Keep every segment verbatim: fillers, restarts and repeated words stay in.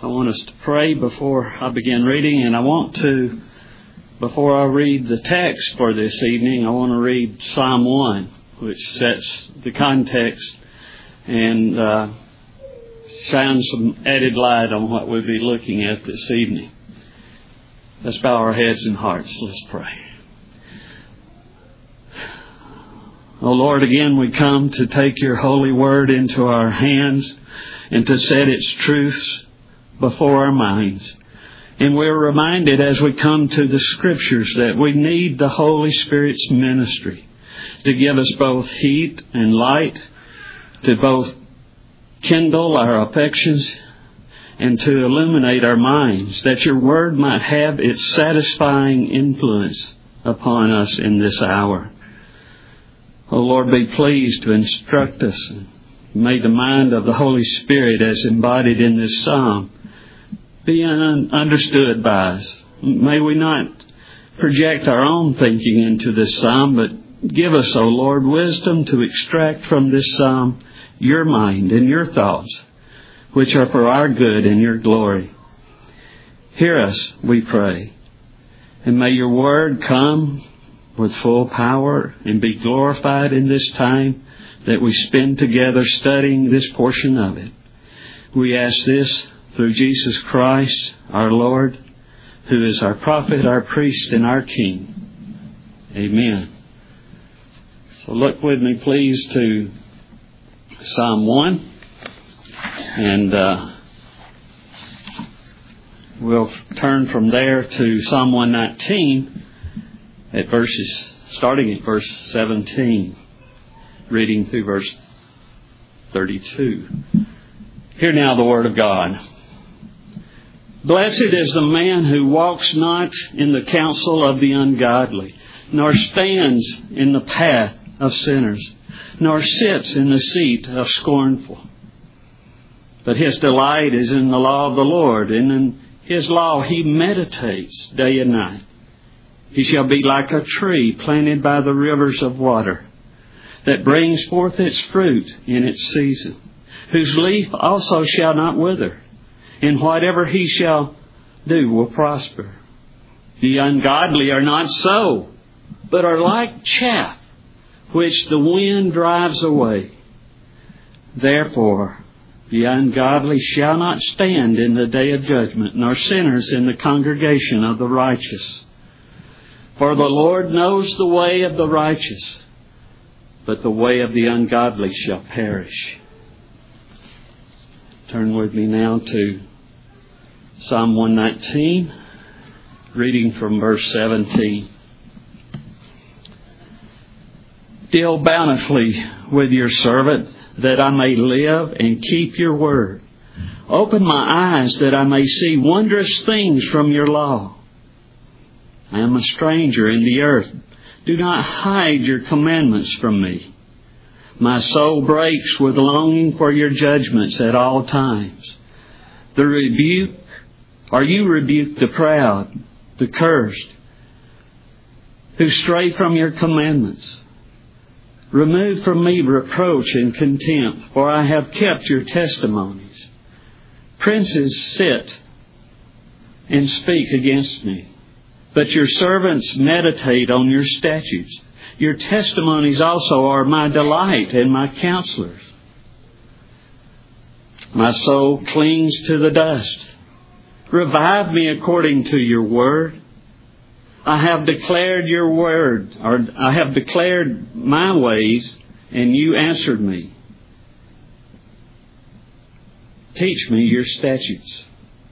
I want us to pray before I begin reading, and I want to, before I read the text for this evening, I want to read Psalm one, which sets the context and uh, shines some added light on what we'll be looking at this evening. Let's bow our heads and hearts. Let's pray. Oh Lord, again we come to take your holy word into our hands and to set its truths before our minds. And we're reminded as we come to the Scriptures that we need the Holy Spirit's ministry to give us both heat and light, to both kindle our affections and to illuminate our minds, that your word might have its satisfying influence upon us in this hour. Oh Lord, be pleased to instruct us. May the mind of the Holy Spirit as embodied in this psalm be un- understood by us. May we not project our own thinking into this psalm, but give us, O Lord, wisdom to extract from this psalm your mind and your thoughts, which are for our good and your glory. Hear us, we pray, and may your word come with full power and be glorified in this time that we spend together studying this portion of it. We ask this through Jesus Christ, our Lord, who is our prophet, our priest, and our King. Amen. So look with me, please, to Psalm one. And uh, we'll turn from there to Psalm one nineteen, at verses, starting at verse seventeen, reading through verse thirty-two. Hear now the word of God. Blessed is the man who walks not in the counsel of the ungodly, nor stands in the path of sinners, nor sits in the seat of scornful. But his delight is in the law of the Lord, and in his law he meditates day and night. He shall be like a tree planted by the rivers of water, that brings forth its fruit in its season, whose leaf also shall not wither, and whatever he shall do will prosper. The ungodly are not so, but are like chaff, which the wind drives away. Therefore, the ungodly shall not stand in the day of judgment, nor sinners in the congregation of the righteous. For the Lord knows the way of the righteous, but the way of the ungodly shall perish. Turn with me now to Psalm one nineteen, reading from verse seventeen. Deal bountifully with your servant, that I may live and keep your word. Open my eyes that I may see wondrous things from your law. I am a stranger in the earth. Do not hide your commandments from me. My soul breaks with longing for your judgments at all times. The rebuke, or you rebuke the proud, the cursed, who stray from your commandments. Remove from me reproach and contempt, for I have kept your testimonies. Princes sit and speak against me, but your servants meditate on your statutes. Your testimonies also are my delight and my counselors. My soul clings to the dust. Revive me according to your word. I have declared your word, or I have declared my ways, and you answered me. Teach me your statutes.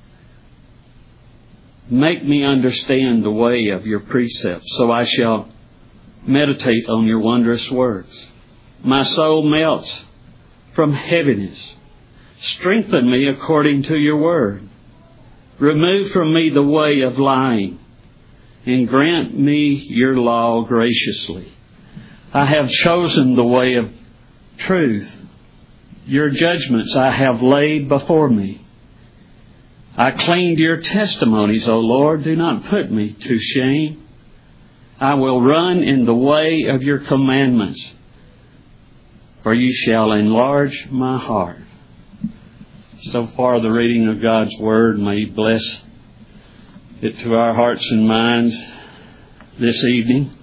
Make me understand the way of your precepts, so I shall meditate on your wondrous words. My soul melts from heaviness. Strengthen me according to your word. Remove from me the way of lying, and grant me your law graciously. I have chosen the way of truth. Your judgments I have laid before me. I cling to your testimonies, O Lord. Do not put me to shame. I will run in the way of your commandments, for you shall enlarge my heart. so far the reading of God's Word. May He bless it to our hearts and minds this evening.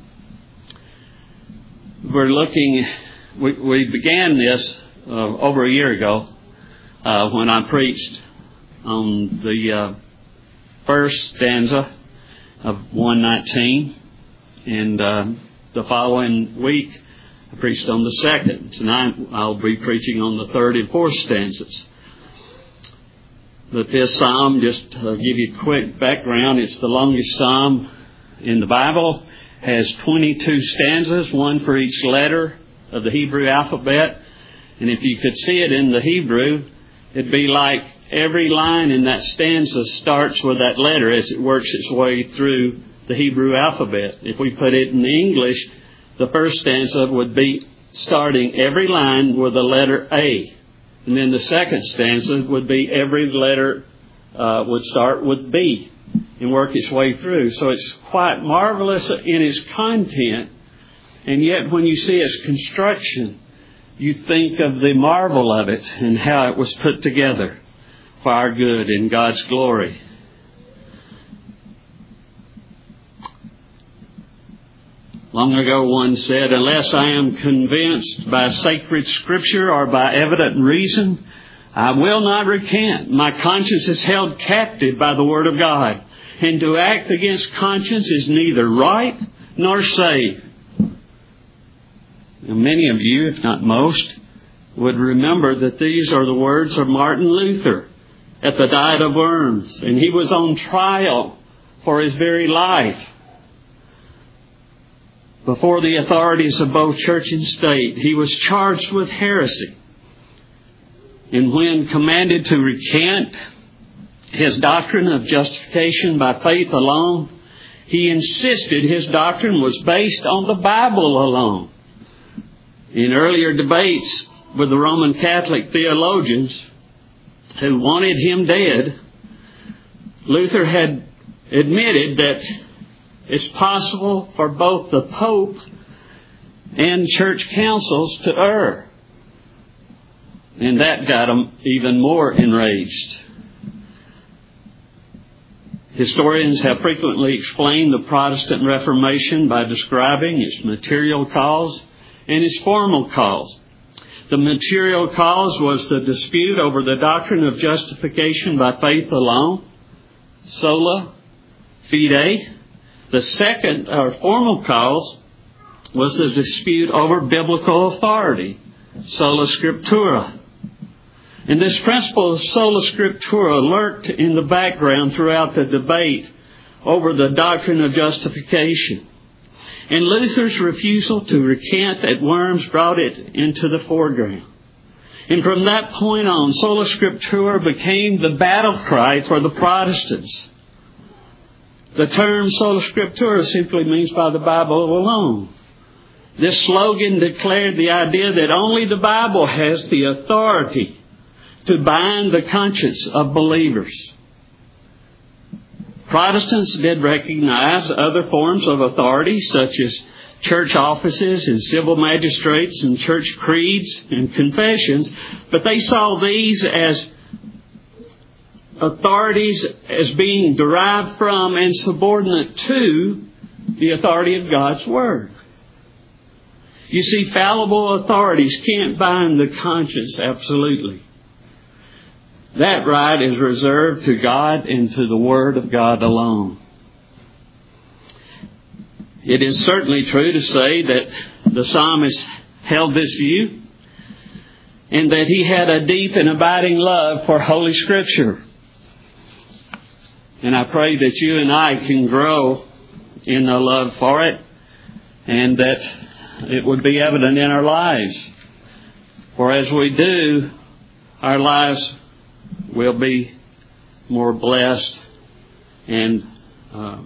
We're looking, we, we began this uh, over a year ago uh, when I preached on the uh, first stanza of one nineteen, and uh, the following week I preached on the second. Tonight I'll be preaching on the third and fourth stanzas. But this psalm, just to give you a quick background, it's the longest psalm in the Bible. Has twenty-two stanzas, one for each letter of the Hebrew alphabet. And if you could see it in the Hebrew, it'd be like every line in that stanza starts with that letter as it works its way through the Hebrew alphabet. If we put it in English, the first stanza would be starting every line with the letter A. And then the second stanza would be every letter uh, would start with B and work its way through. So it's quite marvelous in its content. And yet when you see its construction, you think of the marvel of it and how it was put together for our good and God's glory. Long ago one said, unless I am convinced by sacred Scripture or by evident reason, I will not recant. My conscience is held captive by the Word of God, and to act against conscience is neither right nor safe. Now, many of you, if not most, would remember that these are the words of Martin Luther at the Diet of Worms, and he was on trial for his very life before the authorities of both church and state. He was charged with heresy. And when commanded to recant his doctrine of justification by faith alone, he insisted his doctrine was based on the Bible alone. In earlier debates with the Roman Catholic theologians who wanted him dead, Luther had admitted that it's possible for both the Pope and church councils to err. And that got him even more enraged. Historians have frequently explained the Protestant Reformation by describing its material cause and its formal cause. The material cause was the dispute over the doctrine of justification by faith alone, sola fide. The second, or formal cause, was the dispute over biblical authority, sola scriptura. And this principle of sola scriptura lurked in the background throughout the debate over the doctrine of justification. And Luther's refusal to recant at Worms brought it into the foreground. And from that point on, sola scriptura became the battle cry for the Protestants. The term sola scriptura simply means by the Bible alone. This slogan declared the idea that only the Bible has the authority to bind the conscience of believers. Protestants did recognize other forms of authority, such as church offices and civil magistrates and church creeds and confessions, but they saw these as authorities as being derived from and subordinate to the authority of God's Word. You see, fallible authorities can't bind the conscience absolutely. That right is reserved to God and to the Word of God alone. It is certainly true to say that the psalmist held this view and that he had a deep and abiding love for Holy Scripture. And I pray that you and I can grow in a love for it and that it would be evident in our lives. For as we do, our lives will be more blessed and uh,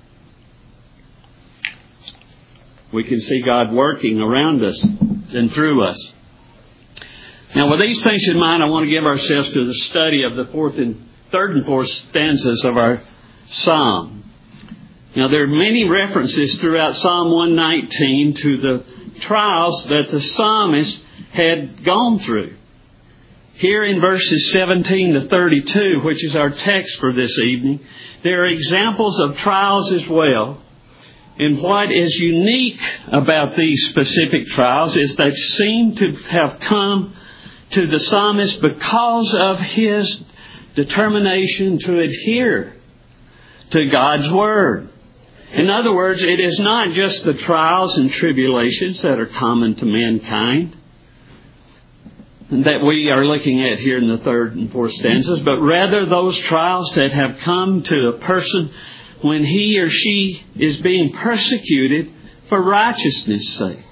we can see God working around us and through us. Now, with these things in mind, I want to give ourselves to the study of the fourth and third and fourth stanzas of our psalm. Now, there are many references throughout Psalm one nineteen to the trials that the psalmist had gone through. Here in verses seventeen to thirty-two, which is our text for this evening, there are examples of trials as well. And what is unique about these specific trials is they seem to have come to the psalmist because of his determination to adhere to God's Word. In other words, it is not just the trials and tribulations that are common to mankind that we are looking at here in the third and fourth stanzas, but rather those trials that have come to a person when he or she is being persecuted for righteousness' sake.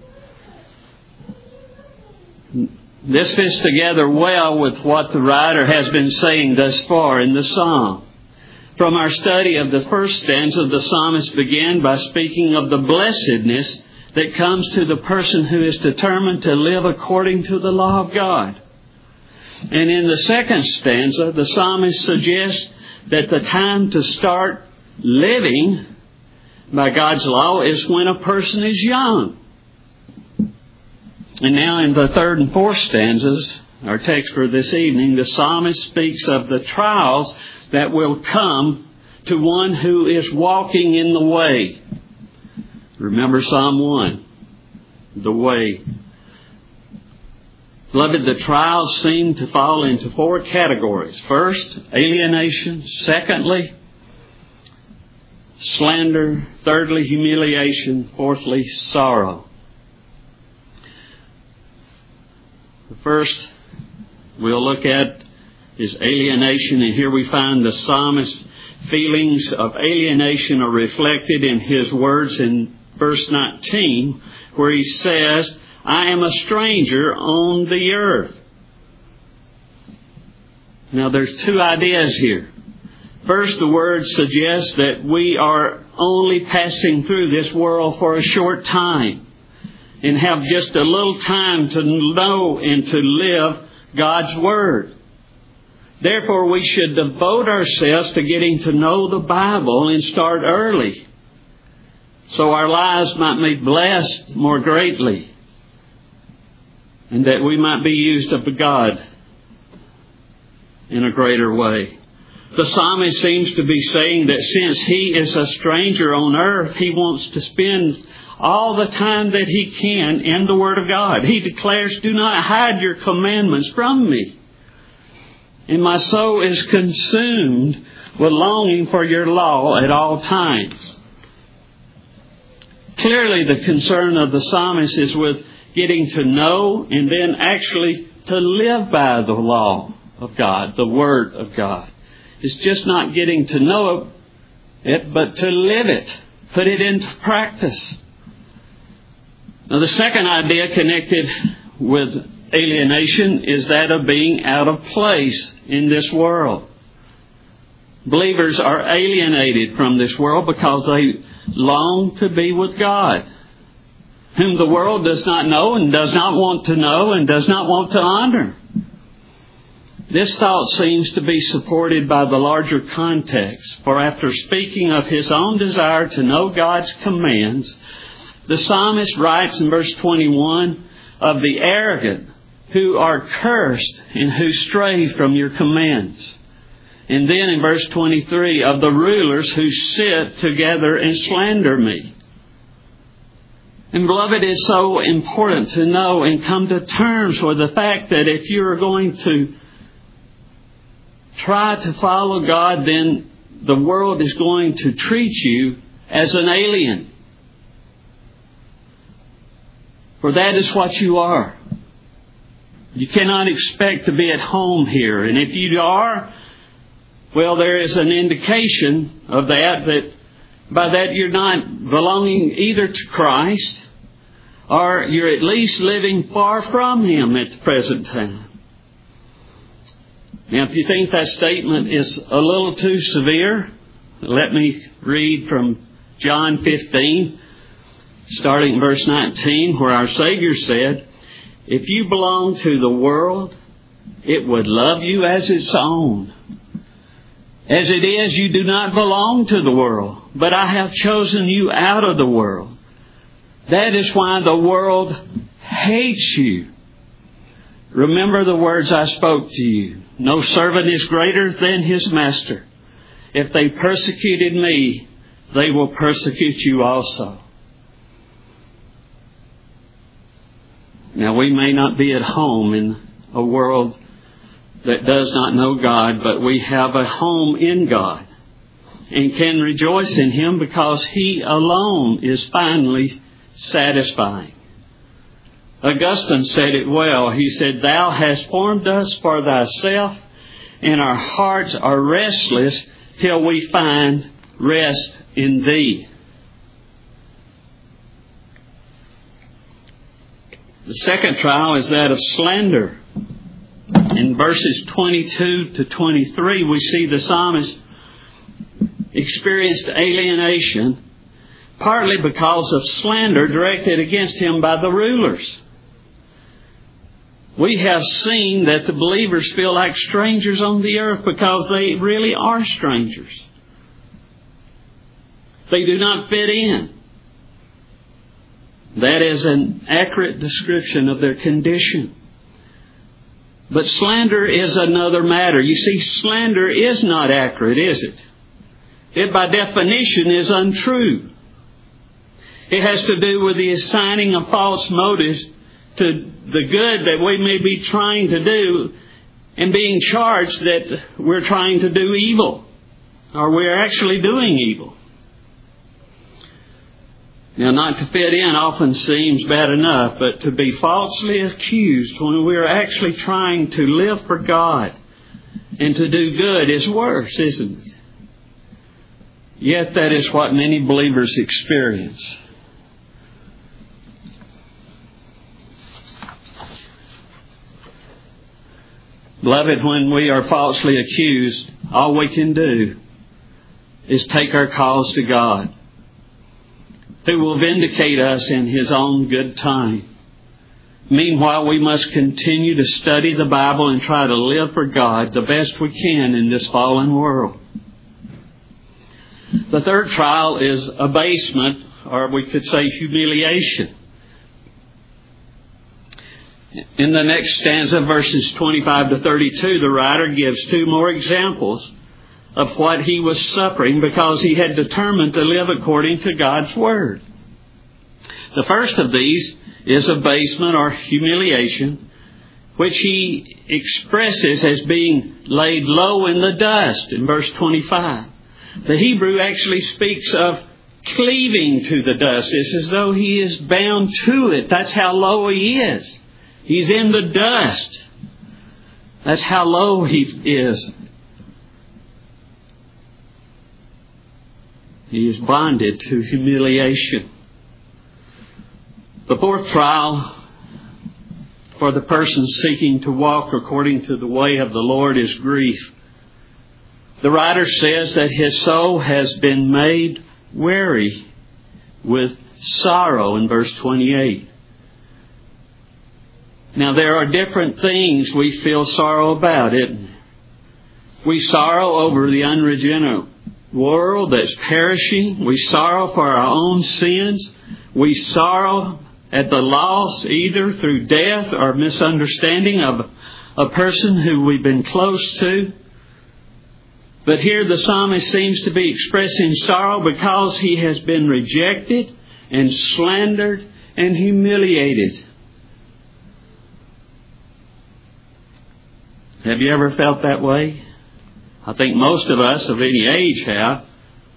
This fits together well with what the writer has been saying thus far in the psalm. From our study of the first stanza, the psalmist began by speaking of the blessedness that comes to the person who is determined to live according to the law of God. And in the second stanza, the psalmist suggests that the time to start living by God's law is when a person is young. And now in the third and fourth stanzas, our text for this evening, the psalmist speaks of the trials that will come to one who is walking in the way. Remember Psalm one, the way. Beloved, the trials seem to fall into four categories. First, alienation. Secondly, slander. Thirdly, humiliation. Fourthly, sorrow. The first we'll look at is alienation, and here we find the psalmist's feelings of alienation are reflected in his words in verse nineteen, where he says, I am a stranger on the earth. Now there's two ideas here. First, the word suggests that we are only passing through this world for a short time and have just a little time to know and to live God's Word. Therefore, we should devote ourselves to getting to know the Bible and start early, so our lives might be blessed more greatly, and that we might be used of God in a greater way. The psalmist seems to be saying that since he is a stranger on earth, he wants to spend all the time that he can in the Word of God. He declares, do not hide your commandments from me. And my soul is consumed with longing for your law at all times. Clearly, the concern of the psalmist is with getting to know and then actually to live by the law of God, the Word of God. It's just not getting to know it, but to live it, put it into practice. Now, the second idea connected with alienation is that of being out of place in this world. Believers are alienated from this world because they long to be with God, whom the world does not know and does not want to know and does not want to honor. This thought seems to be supported by the larger context, for after speaking of his own desire to know God's commands, the psalmist writes in verse twenty-one of the arrogant who are cursed and who stray from your commands. And then in verse twenty-three, of the rulers who sit together and slander me. And beloved, it is so important to know and come to terms with the fact that if you are going to try to follow God, then the world is going to treat you as an alien. For that is what you are. You cannot expect to be at home here. And if you are, well, there is an indication of that, that by that you're not belonging either to Christ or you're at least living far from Him at the present time. Now, if you think that statement is a little too severe, let me read from John fifteen, starting in verse nineteen, where our Savior said, if you belong to the world, it would love you as its own. As it is, you do not belong to the world, but I have chosen you out of the world. That is why the world hates you. Remember the words I spoke to you. No servant is greater than his master. If they persecuted me, they will persecute you also. Now, we may not be at home in a world that does not know God, but we have a home in God and can rejoice in Him because He alone is finally satisfying. Augustine said it well. He said, Thou hast formed us for Thyself, and our hearts are restless till we find rest in Thee. The second trial is that of slander. In verses twenty-two to twenty-three, we see the psalmist experienced alienation, partly because of slander directed against him by the rulers. We have seen that the believers feel like strangers on the earth because they really are strangers. They do not fit in. That is an accurate description of their condition. But slander is another matter. You see, slander is not accurate, is it? It by definition is untrue. It has to do with the assigning of false motives to the good that we may be trying to do and being charged that we're trying to do evil, or we're actually doing evil. Now, not to fit in often seems bad enough, but to be falsely accused when we're actually trying to live for God and to do good is worse, isn't it? Yet that is what many believers experience. Beloved, when we are falsely accused, all we can do is take our cause to God, who will vindicate us in His own good time. Meanwhile, we must continue to study the Bible and try to live for God the best we can in this fallen world. The third trial is abasement, or we could say humiliation. In the next stanza, verses twenty-five to thirty-two, the writer gives two more examples of what he was suffering because he had determined to live according to God's Word. The first of these is abasement or humiliation, which he expresses as being laid low in the dust in verse twenty-five. The Hebrew actually speaks of cleaving to the dust. It's as though he is bound to it. That's how low he is. He's in the dust. That's how low he is. He is bonded to humiliation. The fourth trial for the person seeking to walk according to the way of the Lord is grief. The writer says that his soul has been made weary with sorrow in verse twenty-eight. Now, there are different things we feel sorrow about, isn't it? We sorrow over the unregenerate world that's perishing. We sorrow for our own sins. We sorrow at the loss either through death or misunderstanding of a person who we've been close to. But here the psalmist seems to be expressing sorrow because he has been rejected and slandered and humiliated. Have you ever felt that way? I think most of us of any age have.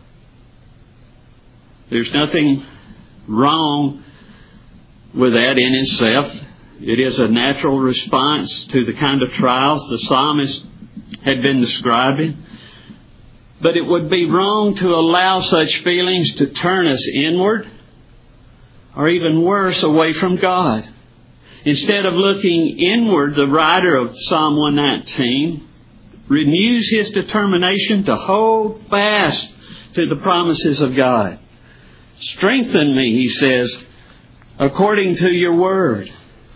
There's nothing wrong with that in itself. It is a natural response to the kind of trials the psalmist had been describing. But it would be wrong to allow such feelings to turn us inward, or even worse, away from God. Instead of looking inward, the writer of Psalm one nineteen renews his determination to hold fast to the promises of God. Strengthen me, he says, according to your word.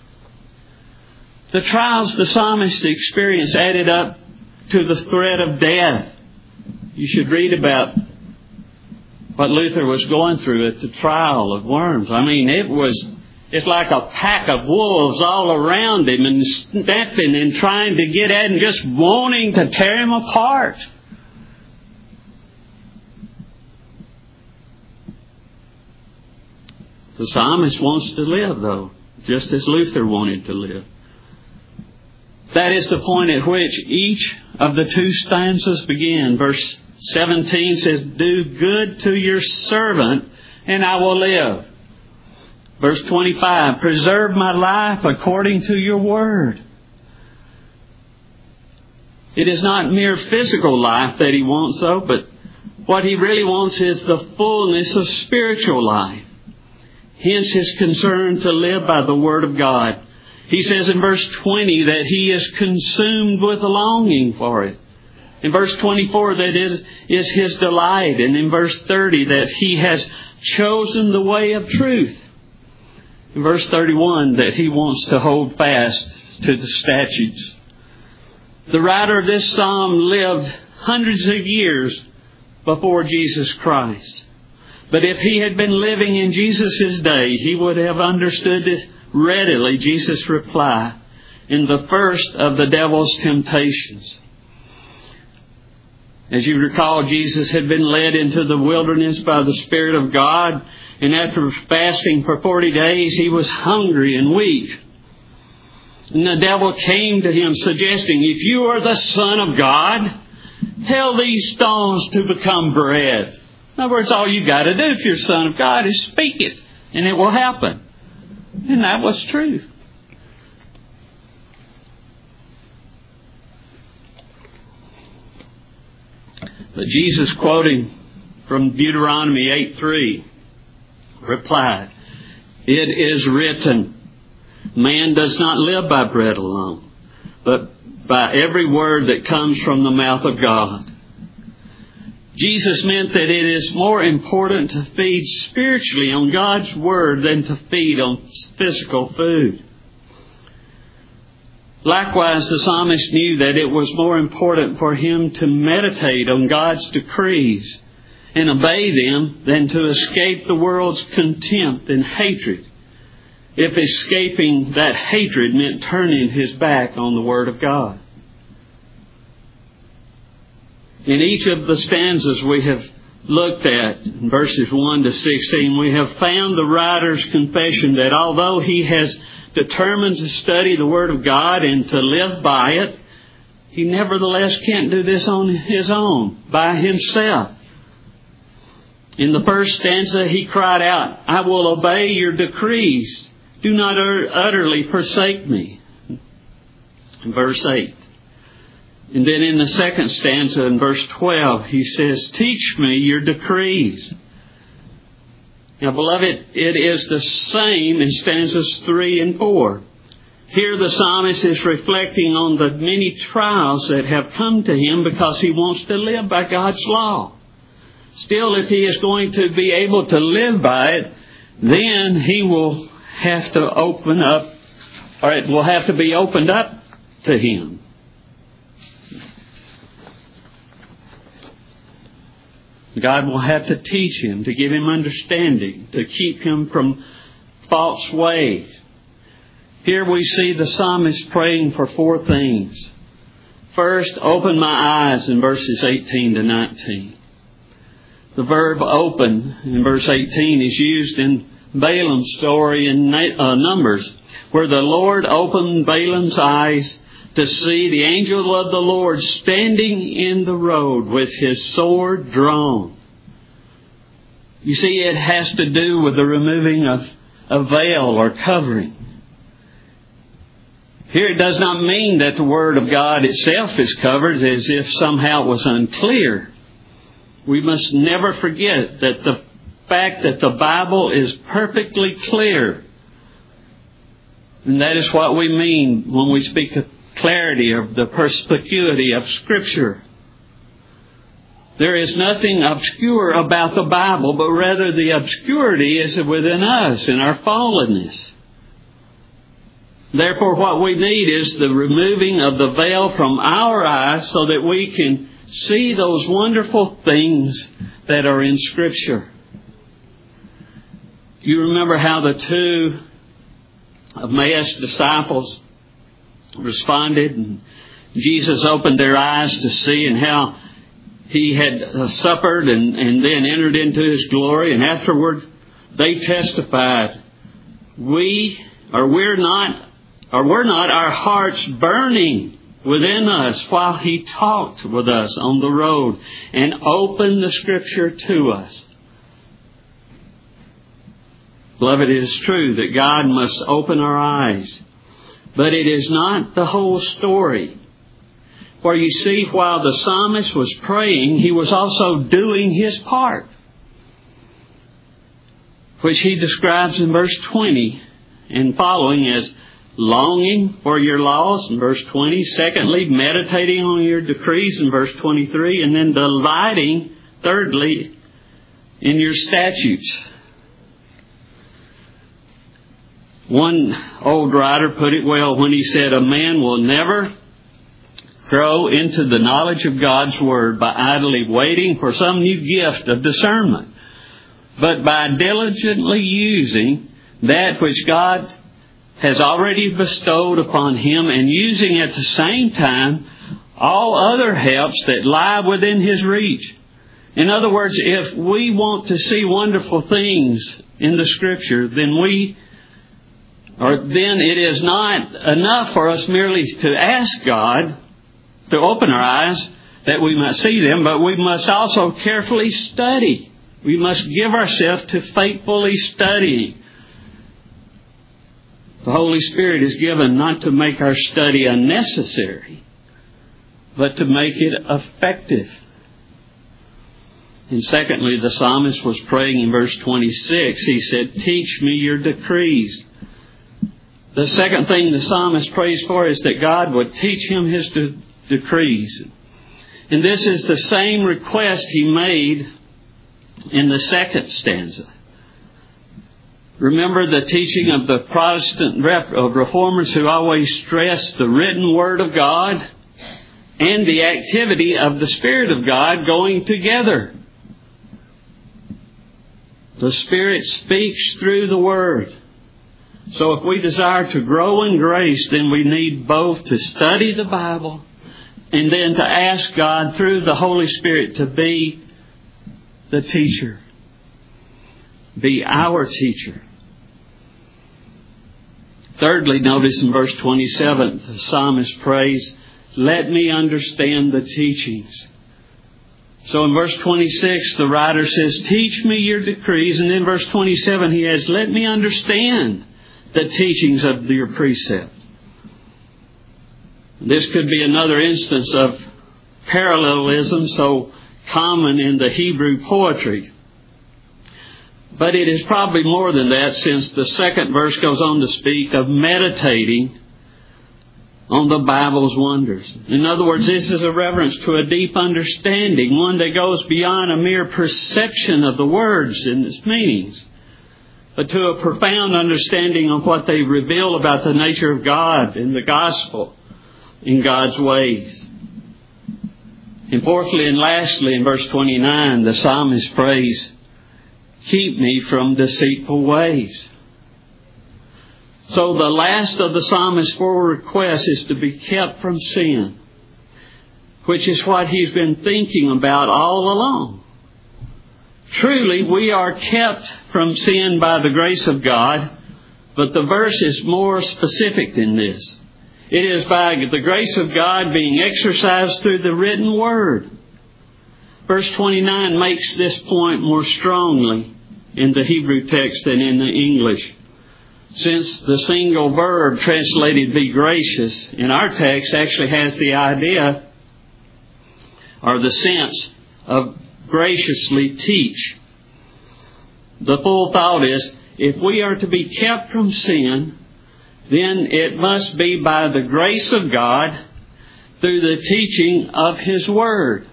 The trials the psalmist experienced added up to the threat of death. You should read about what Luther was going through at the trial of Worms. I mean, it was It's like a pack of wolves all around him and snapping and trying to get at him, just wanting to tear him apart. The psalmist wants to live, though, just as Luther wanted to live. That is the point at which each of the two stanzas begin. Verse seventeen says, "Do good to your servant, and I will live." Verse twenty-five, "Preserve my life according to your word." It is not mere physical life that he wants, though, but what he really wants is the fullness of spiritual life. Hence his concern to live by the word of God. He says in verse twenty that he is consumed with a longing for it. In verse twenty-four that is, is his delight. And in verse thirty that he has chosen the way of truth. In verse thirty-one that he wants to hold fast to the statutes. The writer of this psalm lived hundreds of years before Jesus Christ. But if he had been living in Jesus' day, he would have understood readily Jesus' reply in the first of the devil's temptations. As you recall, Jesus had been led into the wilderness by the Spirit of God, and after fasting for forty days, he was hungry and weak. And the devil came to him suggesting, "If you are the Son of God, tell these stones to become bread." In other words, all you got to do if you're Son of God is speak it, and it will happen. And that was true. But Jesus, quoting from Deuteronomy eight three, replied, "It is written, man does not live by bread alone, but by every word that comes from the mouth of God." Jesus meant that it is more important to feed spiritually on God's Word than to feed on physical food. Likewise, the psalmist knew that it was more important for him to meditate on God's decrees and obey them than to escape the world's contempt and hatred, if escaping that hatred meant turning his back on the Word of God. In each of the stanzas we have looked at, in verses one to sixteen, we have found the writer's confession that although he has determined to study the Word of God and to live by it, he nevertheless can't do this on his own, by himself. In the first stanza he cried out, "I will obey your decrees. Do not utterly forsake me." In verse eight. And then in the second stanza, in verse twelve, he says, "Teach me your decrees." Now, beloved, it is the same in stanzas three and four. Here the psalmist is reflecting on the many trials that have come to him because he wants to live by God's law. Still, if he is going to be able to live by it, then he will have to open up, or it will have to be opened up to him. God will have to teach him, to give him understanding, to keep him from false ways. Here we see the psalmist praying for four things. First, open my eyes in verses eighteen to nineteen. The verb open in verse eighteen is used in Balaam's story in Numbers, where the Lord opened Balaam's eyes to see the angel of the Lord standing in the road with his sword drawn. You see, it has to do with the removing of a veil or covering. Here it does not mean that the Word of God itself is covered as if somehow it was unclear. We must never forget that the fact that the Bible is perfectly clear. And that is what we mean when we speak of clarity of the perspicuity of Scripture. There is nothing obscure about the Bible, but rather the obscurity is within us in our fallenness. Therefore, what we need is the removing of the veil from our eyes so that we can see those wonderful things that are in Scripture. You remember how the two Emmaus disciples responded, and Jesus opened their eyes to see and how He had uh, suffered and, and then entered into His glory. And afterward, they testified, we, or we're not, or we're not our hearts burning within us while He talked with us on the road and opened the Scripture to us. Beloved, it is true that God must open our eyes, but it is not the whole story. For you see, while the psalmist was praying, he was also doing his part, which he describes in verse twenty and following as longing for your laws in verse twenty. Secondly, meditating on your decrees in verse twenty-three. And then delighting, thirdly, in your statutes. One old writer put it well when he said, a man will never grow into the knowledge of God's Word by idly waiting for some new gift of discernment, but by diligently using that which God has already bestowed upon him and using at the same time all other helps that lie within his reach. In other words, if we want to see wonderful things in the Scripture, then we, or then it is not enough for us merely to ask God to open our eyes that we might see them, but we must also carefully study. We must give ourselves to faithfully studying. The Holy Spirit is given not to make our study unnecessary, but to make it effective. And secondly, the psalmist was praying in verse twenty-six. He said, teach me your decrees. The second thing the psalmist prays for is that God would teach him his de- decrees. And this is the same request he made in the second stanza. Remember the teaching of the Protestant rep- of reformers who always stress the written Word of God and the activity of the Spirit of God going together. The Spirit speaks through the Word. So if we desire to grow in grace, then we need both to study the Bible and then to ask God through the Holy Spirit to be the teacher. Be our teacher. Thirdly, notice in verse twenty-seven, the psalmist prays, let me understand the teachings. So in verse twenty-six, the writer says, teach me your decrees. And in verse twenty-seven, he has, let me understand the teachings of your precept. This could be another instance of parallelism so common in the Hebrew poetry. But it is probably more than that, since the second verse goes on to speak of meditating on the Bible's wonders. In other words, this is a reference to a deep understanding, one that goes beyond a mere perception of the words and its meanings, but to a profound understanding of what they reveal about the nature of God and the gospel in God's ways. And fourthly and lastly, in verse twenty-nine, the psalmist prays, keep me from deceitful ways. So the last of the psalmist's four requests is to be kept from sin, which is what he's been thinking about all along. Truly, we are kept from sin by the grace of God, but the verse is more specific than this. It is by the grace of God being exercised through the written Word. Verse twenty-nine makes this point more strongly in the Hebrew text than in the English, since the single verb translated be gracious in our text actually has the idea or the sense of graciously teach. The full thought is, if we are to be kept from sin, then it must be by the grace of God through the teaching of His Word.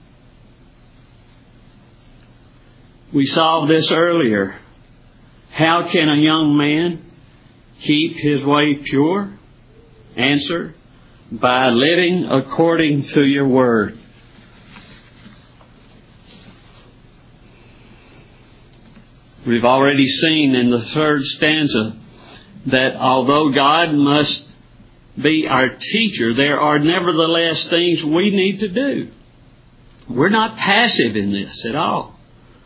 We saw this earlier. How can a young man keep his way pure? Answer, by living according to your Word. We've already seen in the third stanza that although God must be our teacher, there are nevertheless things we need to do. We're not passive in this at all.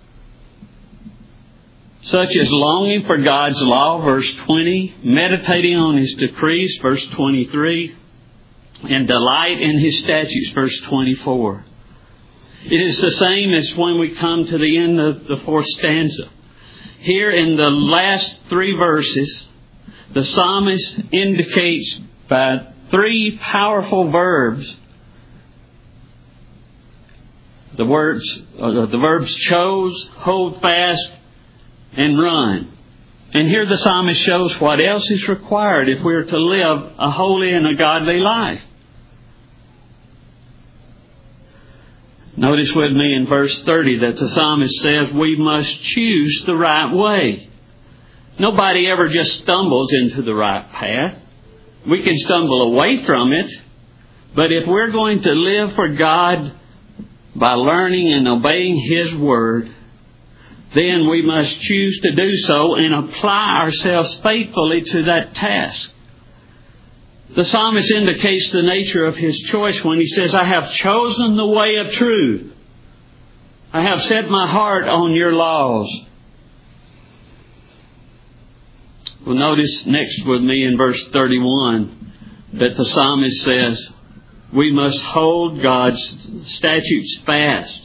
Such as longing for God's law, verse twenty, meditating on His decrees, verse twenty-three, and delight in His statutes, verse twenty-four. It is the same as when we come to the end of the fourth stanza. Here in the last three verses, the psalmist indicates by three powerful verbs. The words, uh, the verbs chose, hold fast, and run. And here the psalmist shows what else is required if we are to live a holy and a godly life. Notice with me in verse thirty that the psalmist says we must choose the right way. Nobody ever just stumbles into the right path. We can stumble away from it. But if we're going to live for God by learning and obeying His Word, then we must choose to do so and apply ourselves faithfully to that task. The psalmist indicates the nature of his choice when he says, I have chosen the way of truth. I have set my heart on your laws. Well, notice next with me in verse thirty-one that the psalmist says, we must hold God's statutes fast.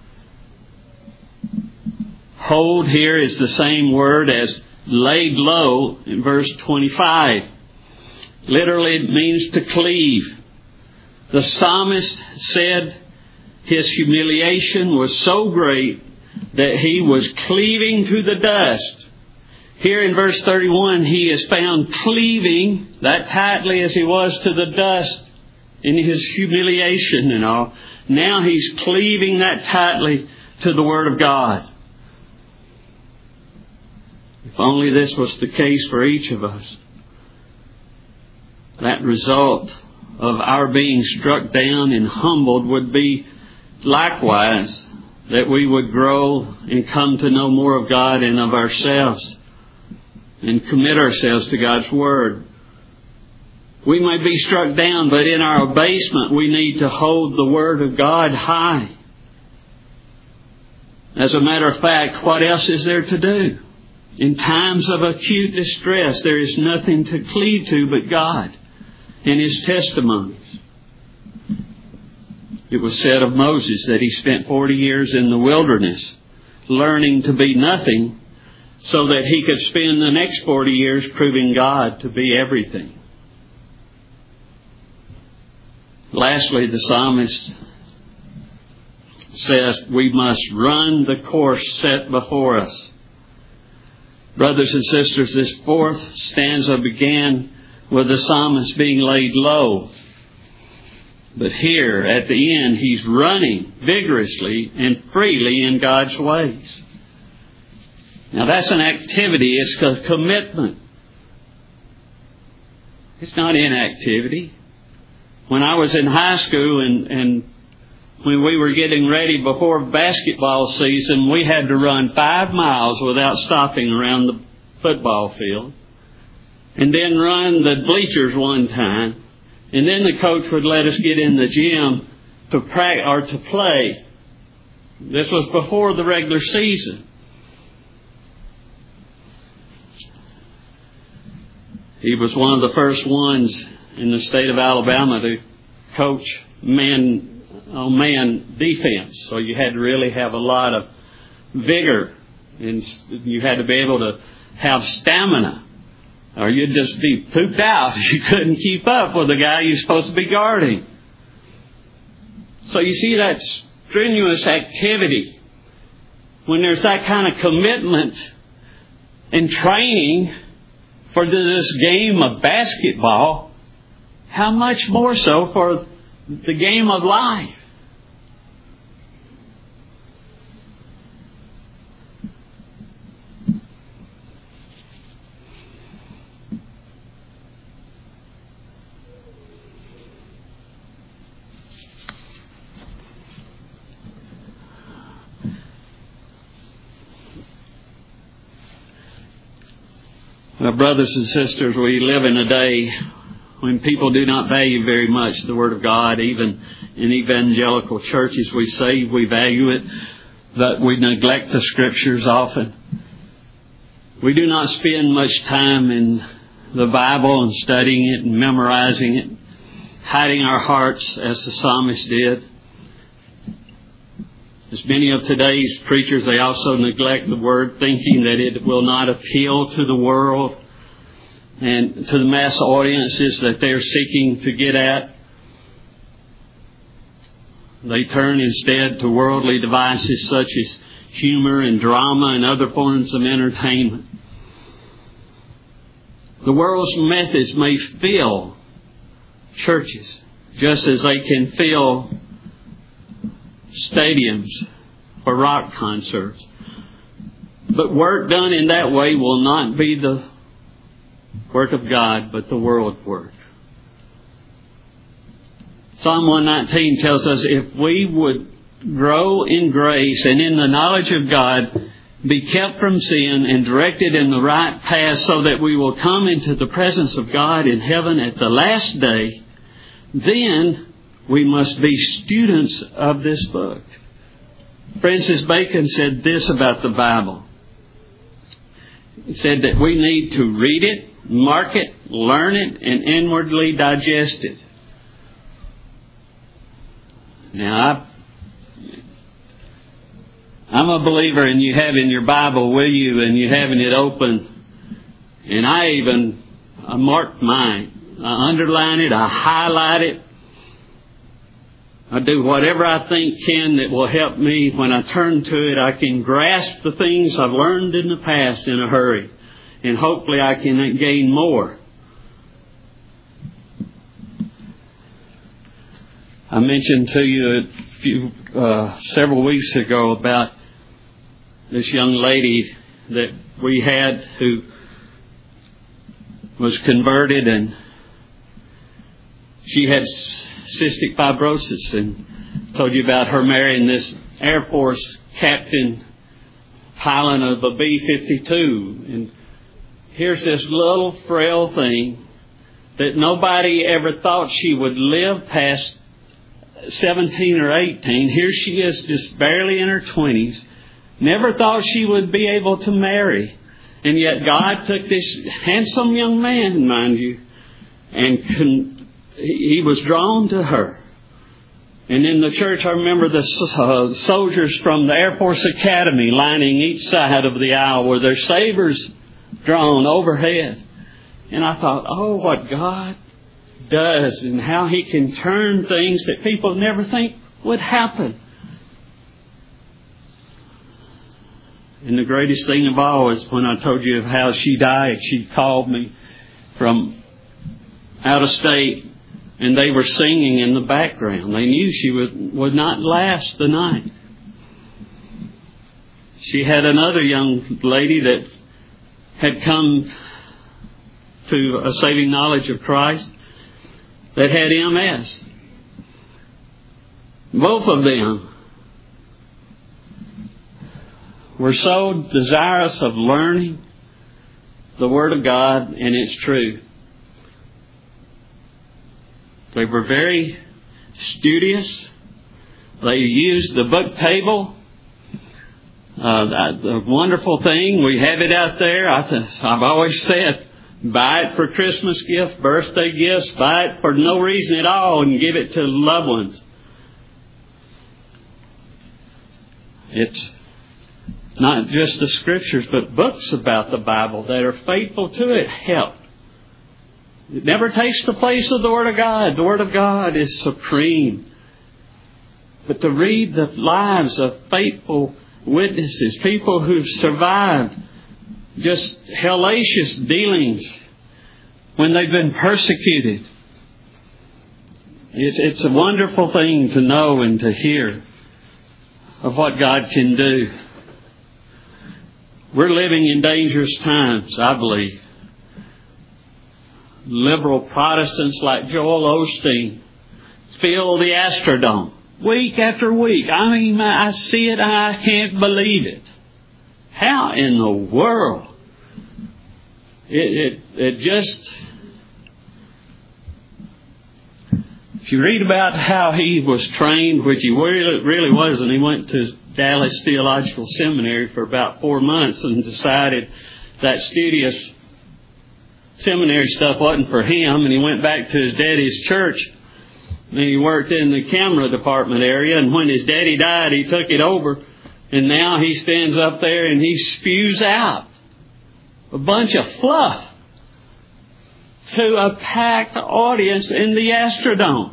Hold here is the same word as laid low in verse twenty-five. Literally it means to cleave. The psalmist said his humiliation was so great that he was cleaving to the dust. Here in verse thirty-one, he is found cleaving that tightly as he was to the dust in his humiliation and all. Now he's cleaving that tightly to the Word of God. If only this was the case for each of us. That result of our being struck down and humbled would be likewise that we would grow and come to know more of God and of ourselves and commit ourselves to God's Word. We may be struck down, but in our abasement we need to hold the Word of God high. As a matter of fact, what else is there to do? In times of acute distress, there is nothing to cleave to but God and His testimonies. It was said of Moses that he spent forty years in the wilderness learning to be nothing so that he could spend the next forty years proving God to be everything. Lastly, the psalmist says we must run the course set before us. Brothers and sisters, this fourth stanza began with the psalmist being laid low. But here, at the end, he's running vigorously and freely in God's ways. Now that's an activity. It's a commitment. It's not inactivity. When I was in high school and, and when we were getting ready before basketball season, we had to run five miles without stopping around the football field. And then run the bleachers one time. And then the coach would let us get in the gym to practice or to play. This was before the regular season. He was one of the first ones in the state of Alabama to coach man on man defense. So you had to really have a lot of vigor, and you had to be able to have stamina, or you'd just be pooped out. You couldn't keep up with the guy you're supposed to be guarding. So you see that strenuous activity. When there's that kind of commitment and training for this game of basketball, how much more so for the game of life? brothers and sisters, we live in a day when people do not value very much the Word of God. Even in evangelical churches, we say we value it, but we neglect the Scriptures often. We do not spend much time in the Bible and studying it and memorizing it, hiding our hearts as the psalmist did. As many of today's preachers, they also neglect the Word, thinking that it will not appeal to the world and to the mass audiences that they're seeking to get at. They turn instead to worldly devices such as humor and drama and other forms of entertainment. The world's methods may fill churches just as they can fill stadiums for rock concerts. But work done in that way will not be the work of God, but the world's work. Psalm one nineteen tells us if we would grow in grace and in the knowledge of God, be kept from sin and directed in the right path so that we will come into the presence of God in heaven at the last day, then we must be students of this book. Francis Bacon said this about the Bible. He said that we need to read it, mark it, learn it, and inwardly digest it. Now, I, I'm a believer in you having your Bible with you and you having it open. And I even I mark mine. I underline it. I highlight it. I do whatever I think can that will help me. When I turn to it, I can grasp the things I've learned in the past in a hurry. And hopefully I can gain more. I mentioned to you a few, uh, several weeks ago about this young lady that we had who was converted, and she had cystic fibrosis, and told you about her marrying this Air Force captain pilot of a B fifty-two. And here's this little frail thing that nobody ever thought she would live past seventeen or eighteen. Here she is, just barely in her twenties. Never thought she would be able to marry. And yet God took this handsome young man, mind you, and con- he was drawn to her. And in the church, I remember the uh, soldiers from the Air Force Academy lining each side of the aisle with their sabers drawn overhead. And I thought, oh, what God does and how He can turn things that people never think would happen. And the greatest thing of all is when I told you of how she died, she called me from out of state, and they were singing in the background. They knew she would, would not last the night. She had another young lady that had come to a saving knowledge of Christ that had M S. Both of them were so desirous of learning the Word of God and its truth. They were very studious. They used the book table. Uh, the wonderful thing, we have it out there. I th- I've always said, buy it for Christmas gift, birthday gifts, buy it for no reason at all and give it to loved ones. It's not just the Scriptures, but books about the Bible that are faithful to it help. It never takes the place of the Word of God. The Word of God is supreme. But to read the lives of faithful witnesses, people who've survived just hellacious dealings when they've been persecuted, it's, it's a wonderful thing to know and to hear of what God can do. We're living in dangerous times, I believe. Liberal Protestants like Joel Osteen fill the Astrodome week after week. I mean, I see it, I can't believe it. How in the world It, it, it just... If you read about how he was trained, which he really, really wasn't, he went to Dallas Theological Seminary for about four months and decided that studious seminary stuff wasn't for him, and he went back to his daddy's church, and he worked in the camera department area, and when his daddy died, he took it over, and now he stands up there and he spews out a bunch of fluff to a packed audience in the Astrodome.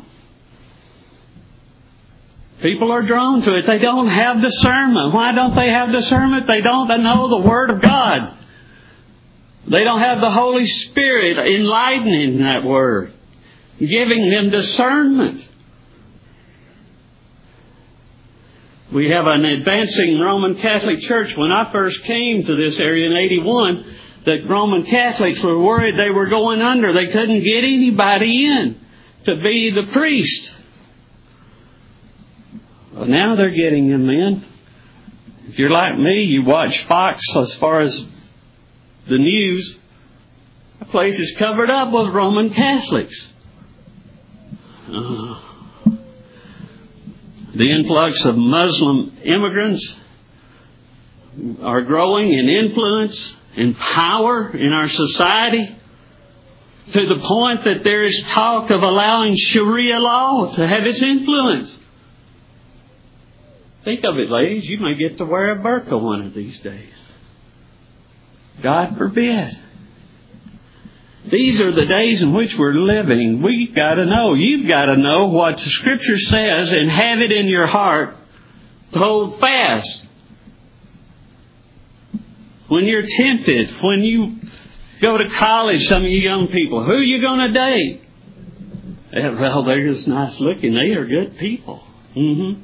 People are drawn to it. They don't have discernment. Why don't they have discernment? They don't know the Word of God. They don't have the Holy Spirit enlightening that Word, giving them discernment. We have an advancing Roman Catholic Church. When I first came to this area in eighty-one, the Roman Catholics were worried they were going under. They couldn't get anybody in to be the priest. Well, now they're getting them in. If you're like me, you watch Fox as far as the news. The place is covered up with Roman Catholics. Uh, the influx of Muslim immigrants are growing in influence and power in our society, to the point that there is talk of allowing Sharia law to have its influence. Think of it, ladies. You may get to wear a burqa one of these days. God forbid. These are the days in which we're living. We've got to know. You've got to know what the Scripture says and have it in your heart to hold fast. When you're tempted, when you go to college, some of you young people, who are you going to date? Well, they're just nice looking. They are good people. Mm-hmm.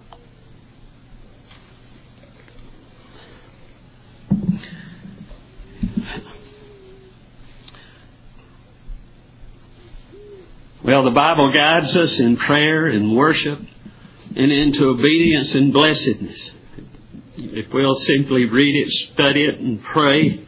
Well, the Bible guides us in prayer and worship and into obedience and blessedness. If we'll simply read it, study it, and pray.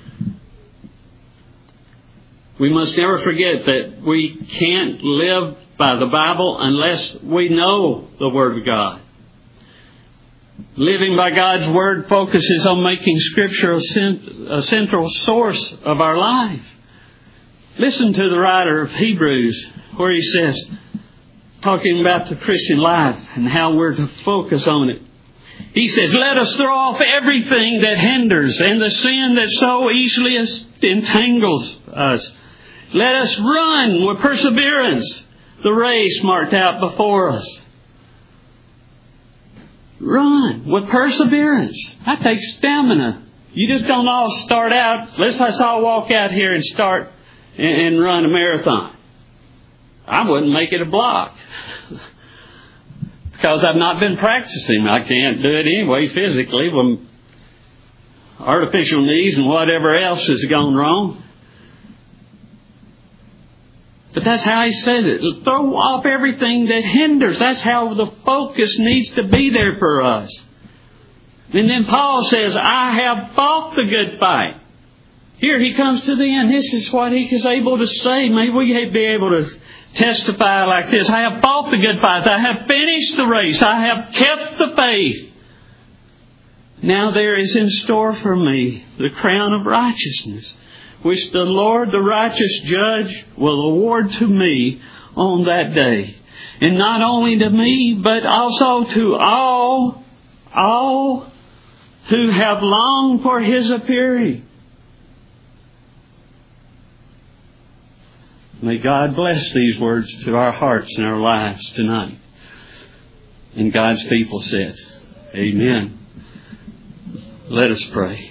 We must never forget that we can't live by the Bible unless we know the Word of God. Living by God's Word focuses on making Scripture a, cent- a central source of our life. Listen to the writer of Hebrews, where he says, talking about the Christian life and how we're to focus on it. He says, let us throw off everything that hinders and the sin that so easily entangles us. Let us run with perseverance the race marked out before us. Run with perseverance. That takes stamina. You just don't all start out, let's let's all walk out here and start and, and run a marathon. I wouldn't make it a block. Because I've not been practicing. I can't do it anyway physically when artificial knees and whatever else has gone wrong. But that's how he says it. Throw off everything that hinders. That's how the focus needs to be there for us. And then Paul says, I have fought the good fight. Here he comes to the end. This is what he is able to say. May we be able to testify like this. I have fought the good fight. I have finished the race. I have kept the faith. Now there is in store for me the crown of righteousness, which the Lord, the righteous judge, will award to me on that day. And not only to me, but also to all, all who have longed for His appearing. May God bless these words to our hearts and our lives tonight. And God's people said, Amen. Let us pray.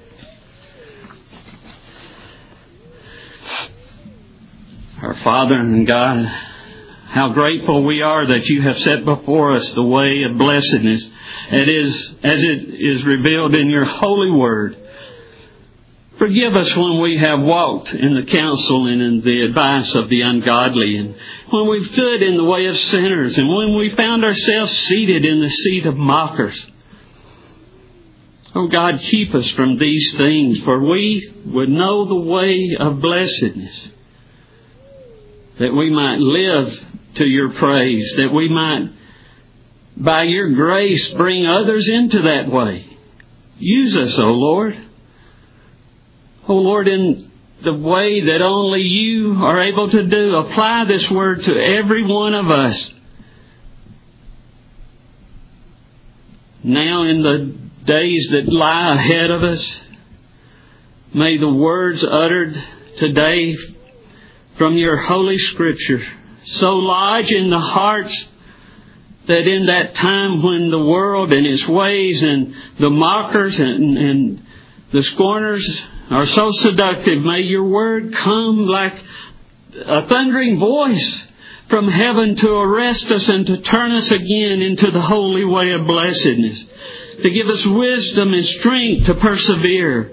Our Father and God, how grateful we are that You have set before us the way of blessedness. It is as it is revealed in Your holy word. Forgive us when we have walked in the counsel and in the advice of the ungodly, and when we've stood in the way of sinners, and when we found ourselves seated in the seat of mockers. Oh God, keep us from these things, for we would know the way of blessedness, that we might live to your praise, that we might, by your grace, bring others into that way. Use us, O Lord. O Lord, in the way that only you are able to do, apply this word to every one of us. Now in the days that lie ahead of us, may the words uttered today from your Holy Scripture so lodge in the hearts that in that time when the world and its ways and the mockers and, and the scorners are so seductive, may your word come like a thundering voice from heaven to arrest us and to turn us again into the holy way of blessedness, to give us wisdom and strength to persevere.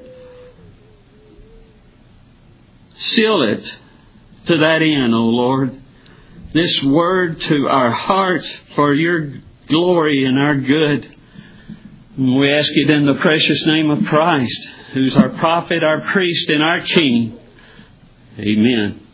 Seal it to that end, O Lord. This word to our hearts for your glory and our good. And we ask it in the precious name of Christ, who's our prophet, our priest, and our King. Amen.